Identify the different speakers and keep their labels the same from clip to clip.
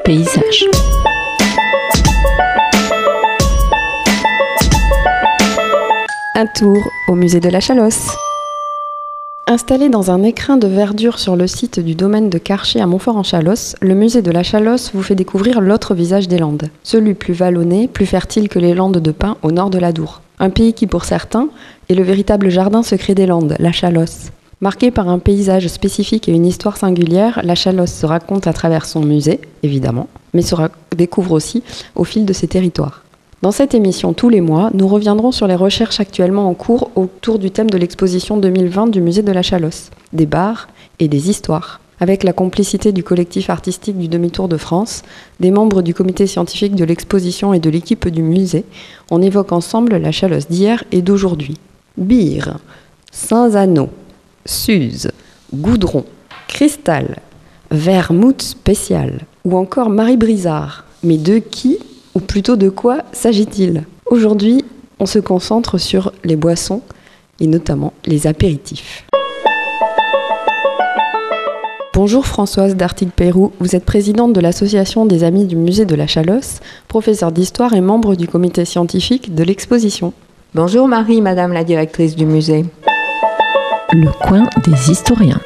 Speaker 1: Paysage. Un tour au musée de la Chalosse. Installé dans un écrin de verdure sur le site du domaine de Carcher à Montfort-en-Chalosse, le musée de la Chalosse vous fait découvrir l'autre visage des Landes. Celui plus vallonné, plus fertile que les Landes de pin au nord de l'Adour. Un pays qui, pour certains, est le véritable jardin secret des Landes, la Chalosse. Marquée par un paysage spécifique et une histoire singulière, la Chalosse se raconte à travers son musée, évidemment, mais se découvre aussi au fil de ses territoires. Dans cette émission, tous les mois, nous reviendrons sur les recherches actuellement en cours autour du thème de l'exposition 2020 du musée de la Chalosse, des bars et des histoires. Avec la complicité du collectif artistique du Demi-Tour de France, des membres du comité scientifique de l'exposition et de l'équipe du musée, on évoque ensemble la Chalosse d'hier et d'aujourd'hui. Bire, Saint-Zano, Suze, Goudron, Cristal, Vermouth spécial ou encore Marie Brizard. Mais de qui, ou plutôt de quoi s'agit-il ? Aujourd'hui, on se concentre sur les boissons et notamment les apéritifs. Bonjour Françoise Dartigue-Peyroux, vous êtes présidente de l'association des Amis du musée de la Chalosse, professeure d'histoire et membre du comité scientifique de l'exposition.
Speaker 2: Bonjour Marie, madame la directrice du musée.
Speaker 1: Le coin des historiens.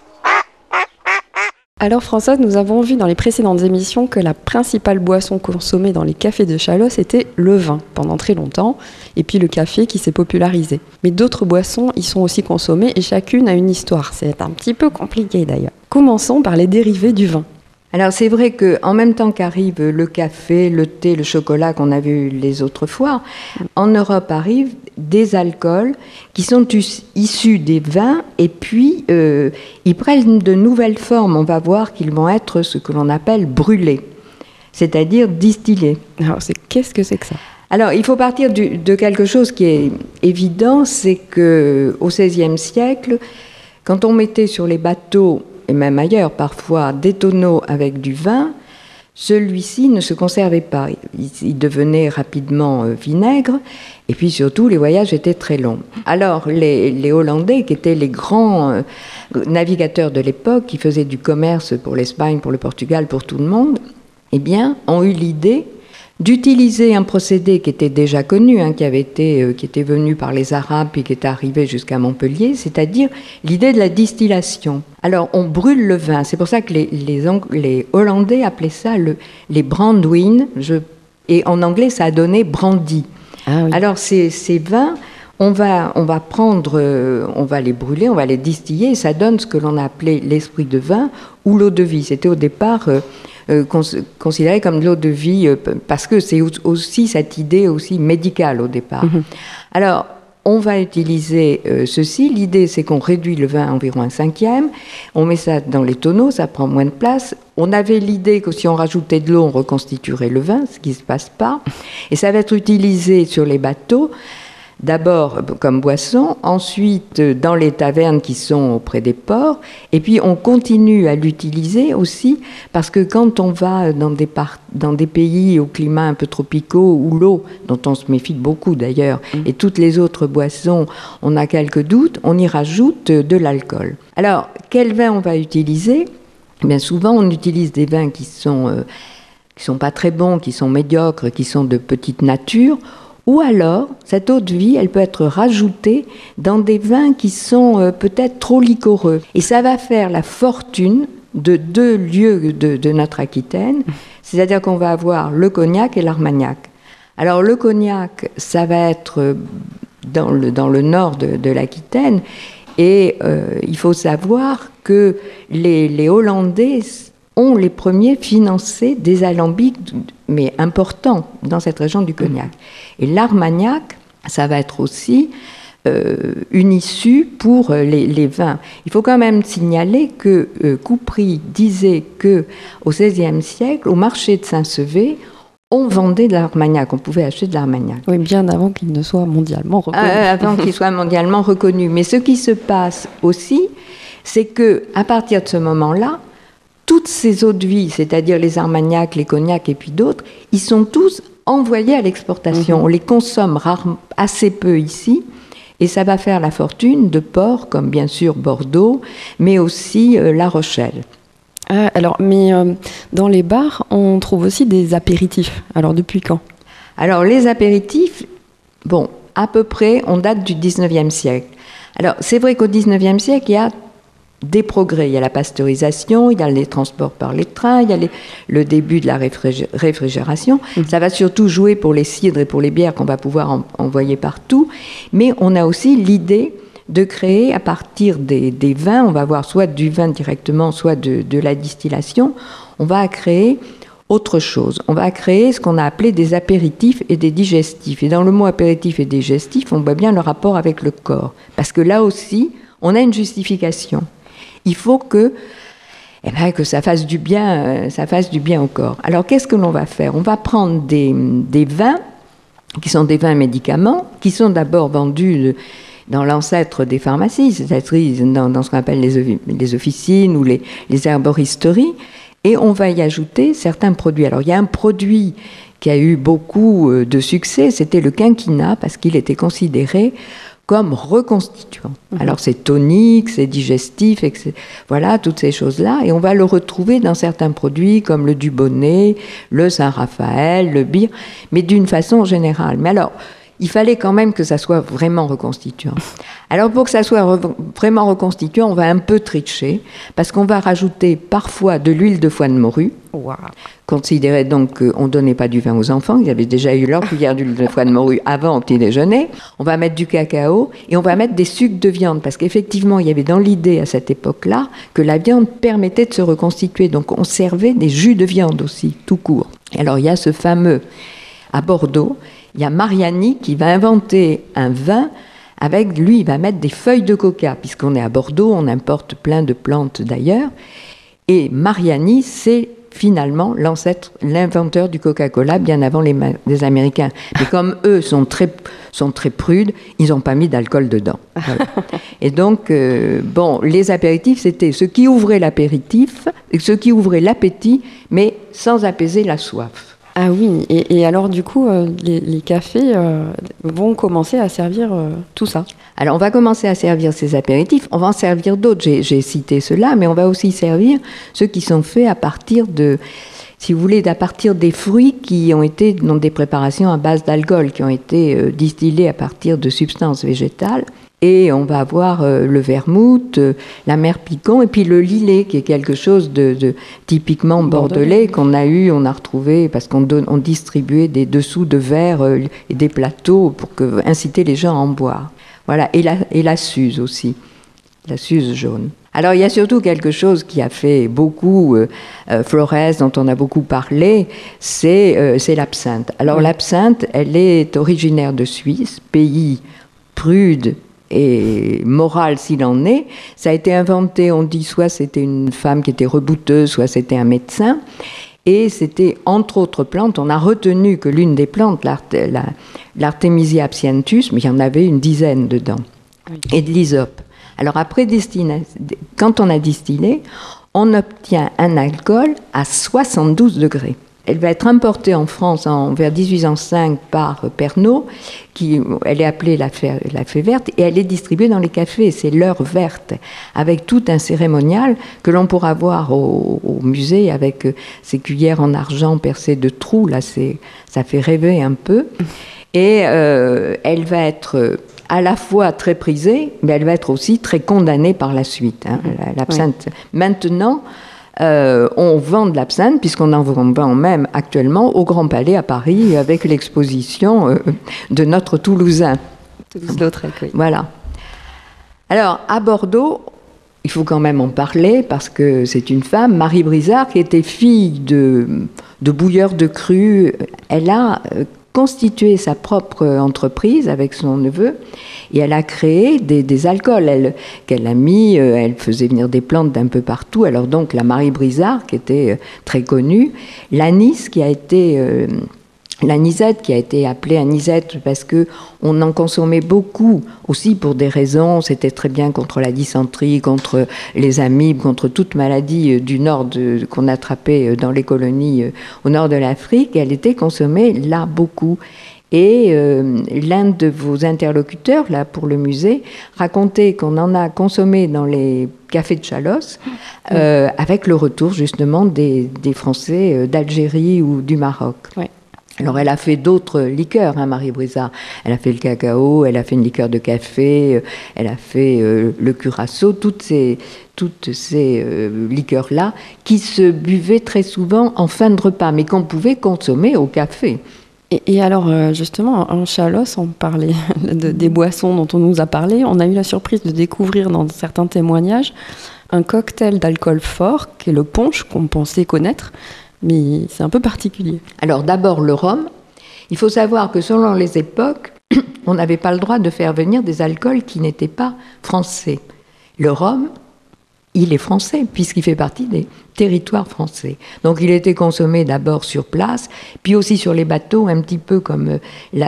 Speaker 1: Alors Françoise, nous avons vu dans les précédentes émissions que la principale boisson consommée dans les cafés de Chalosse était le vin pendant très longtemps, et puis le café qui s'est popularisé. Mais d'autres boissons y sont aussi consommées et chacune a une histoire. C'est un petit peu compliqué d'ailleurs. Commençons par les dérivés du vin.
Speaker 2: Alors c'est vrai qu'en même temps qu'arrive le café, le thé, le chocolat qu'on a vu les autres fois, en Europe arrivent des alcools qui sont issus des vins et puis ils prennent de nouvelles formes. On va voir qu'ils vont être ce que l'on appelle brûlés, c'est-à-dire distillés.
Speaker 1: Alors qu'est-ce que c'est que ça ?
Speaker 2: Alors il faut partir de quelque chose qui est évident, c'est qu'au XVIe siècle, quand on mettait sur les bateaux et même ailleurs parfois, des tonneaux avec du vin, celui-ci ne se conservait pas. Il devenait rapidement vinaigre, et puis surtout, les voyages étaient très longs. Alors, les Hollandais, qui étaient les grands navigateurs de l'époque, qui faisaient du commerce pour l'Espagne, pour le Portugal, pour tout le monde, eh bien, ont eu l'idée d'utiliser un procédé qui était déjà connu, qui était venu par les Arabes et qui était arrivé jusqu'à Montpellier, c'est-à-dire l'idée de la distillation. Alors, on brûle le vin. C'est pour ça que les Hollandais appelaient ça les brandewijn, et en anglais, ça a donné brandy. Ah oui. Alors, ces vins, on va les brûler, on va les distiller, et ça donne ce que l'on a appelé l'esprit de vin ou l'eau de vie. C'était au départ considéré comme de l'eau de vie, parce que c'est aussi cette idée aussi médicale au départ. Mmh. Alors, on va utiliser ceci. L'idée, c'est qu'on réduit le vin à environ 1/5. On met ça dans les tonneaux, ça prend moins de place. On avait l'idée que si on rajoutait de l'eau, on reconstituerait le vin, ce qui ne se passe pas. Et ça va être utilisé sur les bateaux, d'abord comme boisson, ensuite dans les tavernes qui sont auprès des ports, et puis on continue à l'utiliser aussi parce que quand on va dans des pays au climat un peu tropicaux où l'eau, dont on se méfie beaucoup d'ailleurs, et toutes les autres boissons, on a quelques doutes, on y rajoute de l'alcool. Alors, quel vin on va utiliser ? Bien souvent, on utilise des vins qui sont pas très bons, qui sont médiocres, qui sont de petite nature. Ou alors, cette eau de vie, elle peut être rajoutée dans des vins qui sont peut-être trop liquoreux. Et ça va faire la fortune de deux lieux de notre Aquitaine, c'est-à-dire qu'on va avoir le cognac et l'Armagnac. Alors le cognac, ça va être dans le nord de l'Aquitaine, et il faut savoir que les Hollandais ont les premiers financé des alambics, mais importants, dans cette région du Cognac. Et l'Armagnac, ça va être aussi une issue pour les vins. Il faut quand même signaler que Coupry disait qu'au XVIe siècle, au marché de Saint-Sevé, on vendait de l'Armagnac, on pouvait acheter de l'Armagnac.
Speaker 1: Oui, bien avant qu'il ne soit mondialement reconnu.
Speaker 2: Avant qu'il soit mondialement reconnu. Mais ce qui se passe aussi, c'est qu'à partir de ce moment-là, toutes ces eaux de vie, c'est-à-dire les Armagnacs, les cognacs et puis d'autres, ils sont tous envoyés à l'exportation. On les consomme assez peu ici, et ça va faire la fortune de ports comme bien sûr Bordeaux, mais aussi La Rochelle.
Speaker 1: Mais dans les bars, on trouve aussi des apéritifs. Alors, depuis quand?
Speaker 2: Alors, les apéritifs, bon, à peu près, on date du 19e siècle. Alors, c'est vrai qu'au 19e siècle, il y a des progrès. Il y a la pasteurisation, il y a les transports par les trains, il y a le début de la réfrigération. Ça va surtout jouer pour les cidres et pour les bières qu'on va pouvoir envoyer partout. Mais on a aussi l'idée de créer à partir des vins, on va avoir soit du vin directement, soit de la distillation, on va créer autre chose. On va créer ce qu'on a appelé des apéritifs et des digestifs. Et dans le mot apéritif et digestif, on voit bien le rapport avec le corps. Parce que là aussi, on a une justification. Il faut que ça fasse du bien au corps. Alors, qu'est-ce que l'on va faire? On va prendre des vins, qui sont des vins médicaments, qui sont d'abord vendus dans l'ancêtre des pharmacies, c'est-à-dire dans ce qu'on appelle les officines ou les herboristeries, et on va y ajouter certains produits. Alors, il y a un produit qui a eu beaucoup de succès, c'était le quinquina, parce qu'il était considéré comme reconstituant. Alors c'est tonique, c'est digestif, voilà, toutes ces choses-là. Et on va le retrouver dans certains produits comme le Dubonnet, le Saint-Raphaël, le Bire, mais d'une façon générale. Mais alors, il fallait quand même que ça soit vraiment reconstituant. Alors pour que ça soit vraiment reconstituant, on va un peu tricher, parce qu'on va rajouter parfois de l'huile de foie de morue.
Speaker 1: Wow.
Speaker 2: Considérez donc qu'on ne donnait pas du vin aux enfants, ils avaient déjà eu leur cuillère d'huile de foie de morue avant au petit déjeuner. On va mettre du cacao et on va mettre des sucs de viande, parce qu'effectivement, il y avait dans l'idée à cette époque-là que la viande permettait de se reconstituer. Donc on servait des jus de viande aussi, tout court. Et alors il y a ce fameux, à Bordeaux, il y a Mariani qui va inventer un vin avec, lui, il va mettre des feuilles de coca, puisqu'on est à Bordeaux, on importe plein de plantes d'ailleurs. Et Mariani, c'est finalement l'inventeur du Coca-Cola bien avant les Américains. Mais comme eux sont très prudes, ils n'ont pas mis d'alcool dedans. Voilà. Et donc, les apéritifs, c'était ce qui ouvrait l'apéritif, ce qui ouvrait l'appétit, mais sans apaiser la soif.
Speaker 1: Ah oui, et alors du coup, les cafés vont commencer à servir tout ça.
Speaker 2: Alors on va commencer à servir ces apéritifs, on va en servir d'autres, j'ai cité ceux-là, mais on va aussi servir ceux qui sont faits à partir si vous voulez, à partir des fruits qui ont été dans des préparations à base d'alcool, qui ont été distillés à partir de substances végétales. Et on va avoir le vermouth, la mer Picon, et puis le lillet, qui est quelque chose de typiquement bordelais, qu'on a retrouvé, parce qu'on distribuait des dessous de verre et des plateaux pour inciter les gens à en boire. Voilà, et la suze aussi, la suze jaune. Alors il y a surtout quelque chose qui a fait beaucoup Flores, dont on a beaucoup parlé, c'est l'absinthe. Alors l'absinthe, elle est originaire de Suisse, pays prude et moral s'il en est. Ça a été inventé, on dit, soit c'était une femme qui était rebouteuse, soit c'était un médecin. Et c'était, entre autres plantes, on a retenu que l'une des plantes, l'Artemisia absinthius, mais il y en avait une dizaine dedans, et de l'hysope. Alors après, quand on a distillé, on obtient un alcool à 72 degrés. Elle va être importée en France vers 1805 par Pernod, elle est appelée la fée verte, et elle est distribuée dans les cafés. C'est l'heure verte, avec tout un cérémonial que l'on pourra voir au musée, avec ces cuillères en argent percées de trous. Là, ça fait rêver un peu. Et elle va être à la fois très prisée, mais elle va être aussi très condamnée par la suite. L'absinthe. Oui. Maintenant, on vend de l'absinthe, puisqu'on en vend même actuellement au Grand Palais à Paris, avec l'exposition de notre Toulousain.
Speaker 1: Toulouse-Lautrec, oui.
Speaker 2: Voilà. Alors, à Bordeaux, il faut quand même en parler, parce que c'est une femme, Marie Brizard, qui était fille de bouilleur de cru. Elle a constitué sa propre entreprise avec son neveu, et elle a créé des alcools qu'elle a mis, elle faisait venir des plantes d'un peu partout. Alors donc la Marie Brizard, qui était très connue, l'anis qui a été l'anisette, qui a été appelée anisette parce qu'on en consommait beaucoup, aussi pour des raisons, c'était très bien contre la dysenterie, contre les amibes, contre toute maladie du nord qu'on attrapait dans les colonies au nord de l'Afrique. Elle était consommée là beaucoup. Et l'un de vos interlocuteurs, là, pour le musée, racontait qu'on en a consommé dans les cafés de Chalosse, avec le retour, justement, des Français d'Algérie ou du Maroc.
Speaker 1: Ouais.
Speaker 2: Alors, elle a fait d'autres liqueurs, Marie Brizard. Elle a fait le cacao, elle a fait une liqueur de café, elle a fait le curaçao, toutes ces liqueurs-là, qui se buvaient très souvent en fin de repas, mais qu'on pouvait consommer au café.
Speaker 1: Et alors, justement, en Chalosse, on parlait des boissons dont on nous a parlé. On a eu la surprise de découvrir dans certains témoignages un cocktail d'alcool fort, qui est le punch, qu'on pensait connaître, mais c'est un peu particulier.
Speaker 2: Alors, d'abord, le rhum. Il faut savoir que selon les époques, on n'avait pas le droit de faire venir des alcools qui n'étaient pas français. Le rhum, il est français, puisqu'il fait partie des territoires français. Donc il était consommé d'abord sur place, puis aussi sur les bateaux, un petit peu comme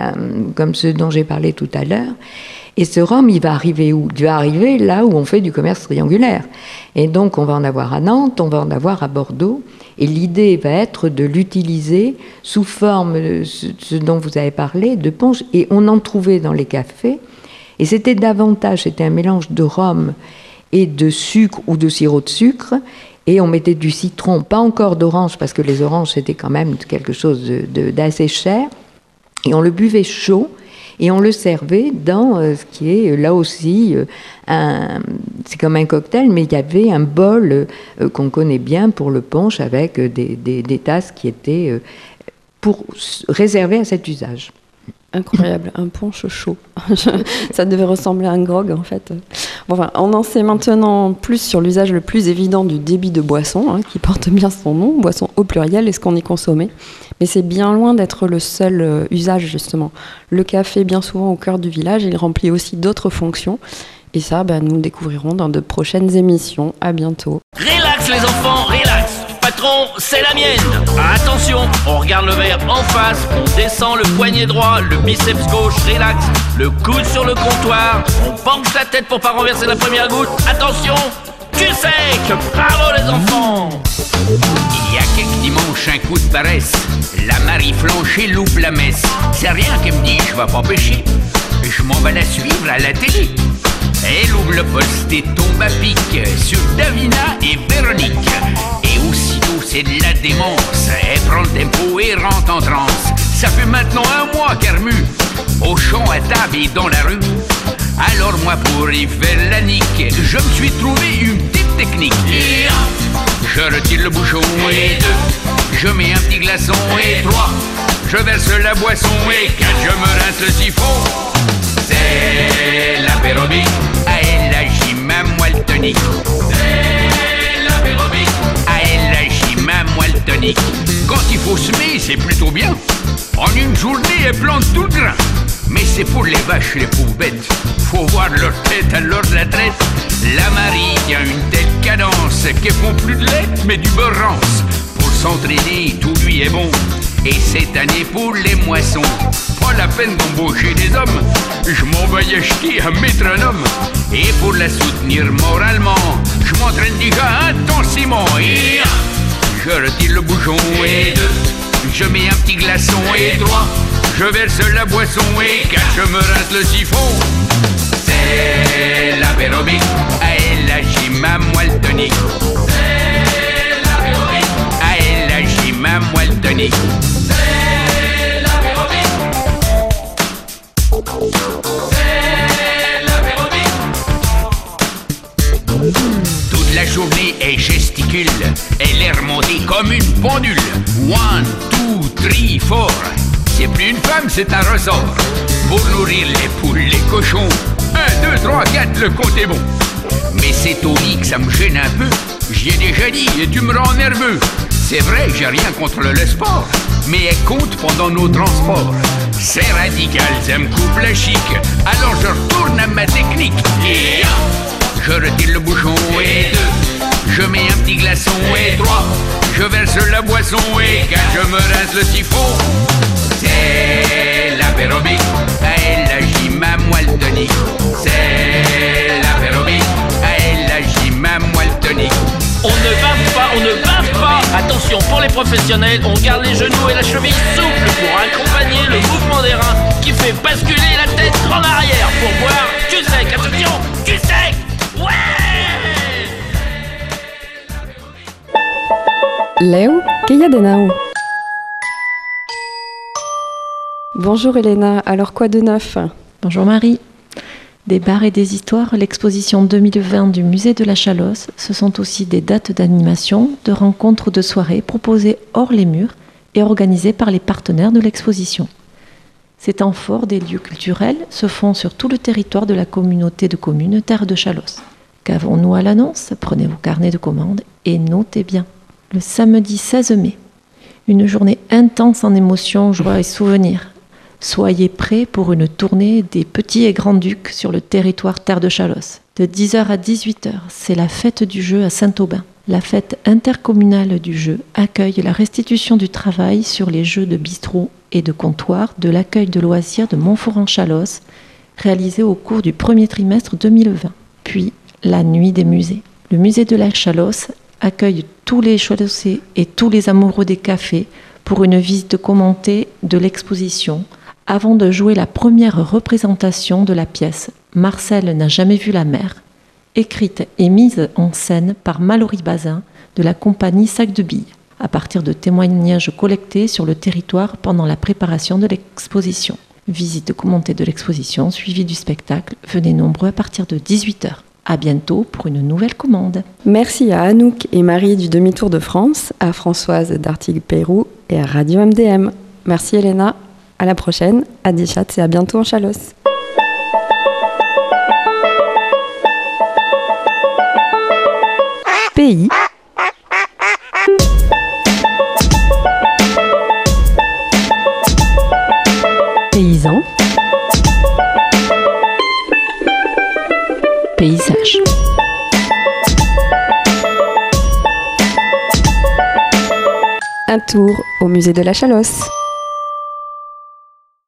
Speaker 2: ceux dont j'ai parlé tout à l'heure. Et ce rhum, il va arriver où ? Il va arriver là où on fait du commerce triangulaire. Et donc on va en avoir à Nantes, on va en avoir à Bordeaux. Et l'idée va être de l'utiliser sous forme de ce dont vous avez parlé, de punch. Et on en trouvait dans les cafés. Et c'était un mélange de rhum et de sucre ou de sirop de sucre, et on mettait du citron, pas encore d'orange, parce que les oranges c'était quand même quelque chose d'assez cher, et on le buvait chaud, et on le servait dans ce qui est là aussi, c'est comme un cocktail, mais il y avait un bol qu'on connaît bien pour le punch, avec des tasses qui étaient réservées à cet usage.
Speaker 1: Incroyable, un punch chaud. Ça devait ressembler à un grog, en fait. Bon, enfin, on en sait maintenant plus sur l'usage le plus évident du débit de boisson, qui porte bien son nom, boisson au pluriel, et ce qu'on y consommait. Mais c'est bien loin d'être le seul usage, justement. Le café, bien souvent au cœur du village, il remplit aussi d'autres fonctions. Et ça, nous le découvrirons dans de prochaines émissions. À bientôt.
Speaker 3: Relax les enfants, relax. Patron, c'est la mienne. Attention, on regarde le verre en face, on descend le poignet droit, le biceps gauche, relax, le coude sur le comptoir, on penche la tête pour pas renverser la première goutte. Attention, cul sec. Bravo les enfants.
Speaker 4: Il y a quelques dimanches, un coup de paresse, la Marie Flancher loupe la messe. C'est rien qu'elle me dit, je vais pas pêcher, je m'en vais la suivre à la télé. Elle ouvre le poste et tombe à pic sur Davina et Véronique. Et aussitôt c'est de la démence, elle prend le tempo et rentre en transe. Ça fait maintenant un mois qu'elle remue, au champ, à table et dans la rue. Alors moi pour y faire la nique, je me suis trouvé une petite technique. Je retire le bouchon et 2, je mets un petit glaçon et 3, je verse la boisson et 4, je me rince le siphon. C'est l'apérobic, à elle agit ma moelle tonique. C'est l'apérobic, à elle agit ma moelle tonique. Quand il faut semer, c'est plutôt bien. En une journée, elle plante tout le grain. Mais c'est pour les vaches, les pauvres bêtes. Faut voir leur tête à l'heure de la traite. La Marie tient une telle cadence qu'elle font plus de lait, mais du beurre rance. Pour s'entraîner, tout lui est bon. Et cette année pour les moissons, pas la peine d'embaucher des hommes, je m'en vais acheter un métronome. Et pour la soutenir moralement, je m'entraîne déjà intensément. Et je retire le bouchon et 2, je mets un petit glaçon et 3, je verse la boisson et 4, je me rince le siphon. C'est l'apérobic, à elle agit ma moelle tonique. C'est l'apérobic, à elle agit ma moelle tonique. C'est l'apérobic, c'est l'apérobic. Toute la journée elle gesticule, elle est remontée comme une pendule. 1, 2, 3, 4. C'est plus une femme, c'est un ressort. Pour nourrir les poules, les cochons, 1, 2, 3, 4, le compte est bon. Mais c'est au lit que ça me gêne un peu. J'y ai déjà dit et tu me rends nerveux. C'est vrai, j'ai rien contre le sport, mais elle compte pendant nos transports. C'est radical, ça me coupe la chic. Alors je retourne à ma technique. Et je retire le bouchon et 2, je mets un petit glaçon et 3, je verse la boisson et 4, je me rince le siphon. C'est l'apérobic, à elle agit ma moelle tonique. C'est l'apérobic, à elle agit ma moelle tonique.
Speaker 3: On ne bave pas, on ne bave pas. Attention, pour les professionnels, on garde les genoux et la cheville souple pour accompagner le le mouvement des reins qui fait basculer la tête en arrière pour boire du sec. Attention, du sec. Ouais!
Speaker 1: Leu, que y a de nao? Bonjour Elena, alors quoi de neuf?
Speaker 5: Bonjour Marie. Des bars et des histoires, l'exposition 2020 du musée de la Chalosse, ce sont aussi des dates d'animation, de rencontres, de soirées proposées hors les murs et organisées par les partenaires de l'exposition. Ces temps forts des lieux culturels se font sur tout le territoire de la communauté de communes Terre de Chalosse. Qu'avons-nous à l'annonce? Prenez vos carnets de commandes et notez bien. Le samedi 16 mai, une journée intense en émotions, joie et souvenirs. Soyez prêts pour une tournée des petits et grands ducs sur le territoire Terre de Chalosse. De 10h à 18h, c'est la fête du jeu à Saint-Aubin. La fête intercommunale du jeu accueille la restitution du travail sur les jeux de bistrot et de comptoir de l'accueil de loisirs de Montforan-Chalosse, réalisé au cours du premier trimestre 2020. Puis, la nuit des musées. Le musée de la Chalosse accueille tous les Chalossais et tous les amoureux des cafés pour une visite commentée de l'exposition, avant de jouer la première représentation de la pièce « Marcel n'a jamais vu la mer », écrite et mise en scène par Mallory Bazin de la compagnie Sac de Billes, à partir de témoignages collectés sur le territoire pendant la préparation de l'exposition. Visite commentée de l'exposition, suivie du spectacle, venez nombreux à partir de 18h. À bientôt pour une nouvelle commande.
Speaker 1: Merci à Anouk et Marie du Demi-Tour de France, à Françoise d'Artigues-Pérou et à Radio MDM. Merci Elena. À la prochaine, à Dichat et à bientôt en Chalosse. Pays. Paysan.
Speaker 5: Paysage.
Speaker 1: Un tour au musée de la Chalosse.